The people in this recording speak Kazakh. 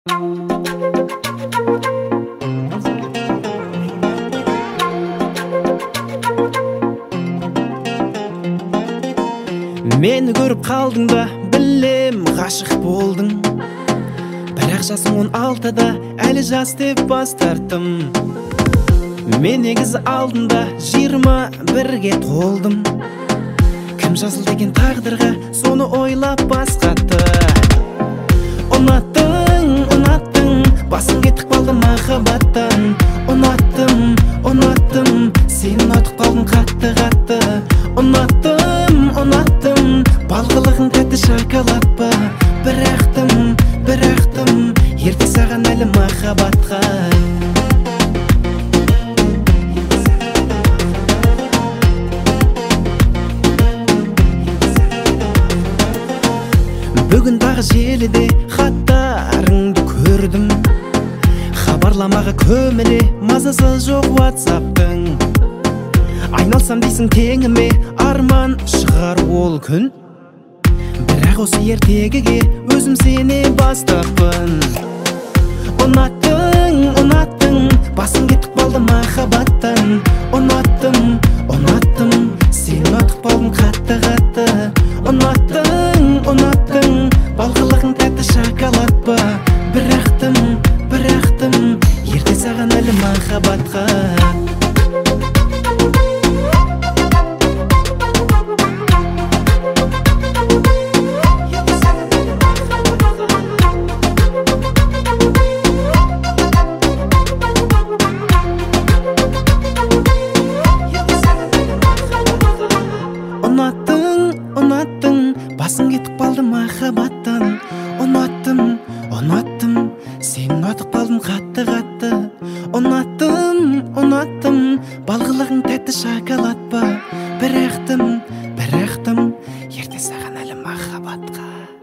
Мені көріп қалдың ба, білем ғашық болдың. Бірақ жасың 16-да, әлі жас деп бас тарттым. Мен негіз алдында 21-ге толдым. Кім жазыл деген тағдырға, соны ойлап бас қатты. Ұнаттың, басың кетіп қалды махаббаттан. Ұнаттым, сен ұнатып қалдың қатты. Ұнаттым, балғылығың тәтті шоколад ба. Бірақтым, ерте саған әлі махаббатқа. Бүгін тағы желіде хаттарыңды көрдім. Хабарламаға көміле, мазасы жоқ WhatsApp'тың. Айналсам дейсің теңіме, арман шығар ол күн. Бірақ осы ертегіге өзім сене бастаппын. Ұнаттың, басың кетіп қалды махаббаттан. Ұнаттым, сен ұнатып қалдың қатты. Ұнаттың, балғылығың тәтті шоколад ба. Бірақтым, ерте саған әлі махаббатқа. Ұнаттың, басың кетіп қалды махаббаттан. Ұнаттым, сен ұнатып қалдың қатты. Ұнаттым, балғылығың тәтті шоколад ба. Бірақтым, ерте саған әлі махаббатқа.